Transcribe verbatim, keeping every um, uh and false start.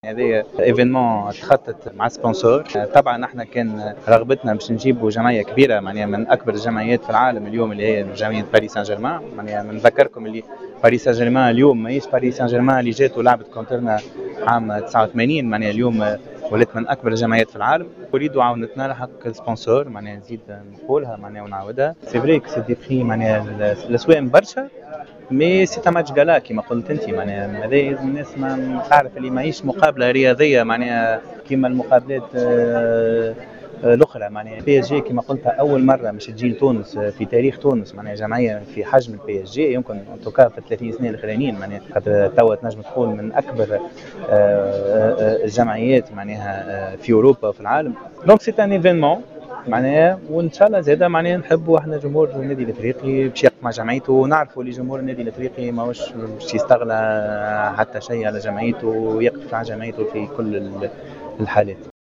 هذا ايفينمون تخطط مع سبونسور. طبعا احنا كان رغبتنا باش نجيبوا جمعيه كبيره معناها من اكبر الجمعيات في العالم اليوم اللي هي جمعيه باريس سان جيرمان. معناها نذكركم اللي باريس سان جيرمان اليوم ماهيش باريس سان جيرمان اللي جات ولعبت كونترنا عام تسعة وثمانين. معناها اليوم ولات من اكبر الجمعيات في العالم. اريدوا عاونتنا لحق سبونسور معناها نزيد نقولها معناها ونعاودها. سي فري كو سي دي بري معناها الاسواق برشا مي سي تا ماتش غالا كيما قلت انت. معناها هذا الناس ما تعرف اللي ماهيش مقابله رياضيه معناها كيما المقابلات آه الاخرى. معناها بي اس جي كما قلت اول مره مش تجي لتونس في تاريخ تونس. معناها جمعيه في حجم البي اس جي يمكن ان توكا في ثلاثين سنه الاخرانيين. معناها خاطر توا تنجم تقول من اكبر الجمعيات معناها في اوروبا وفي العالم. دونك سي ان ايفينمون معناها وان شاء الله زاده معناها نحبوا احنا جمهور النادي الافريقي باش يقف مع جمعيته ونعرفوا اللي جمهور النادي الافريقي ماهوش باش يستغلى حتى شيء على جمعيته ويقف مع جمعيته في كل الحالات.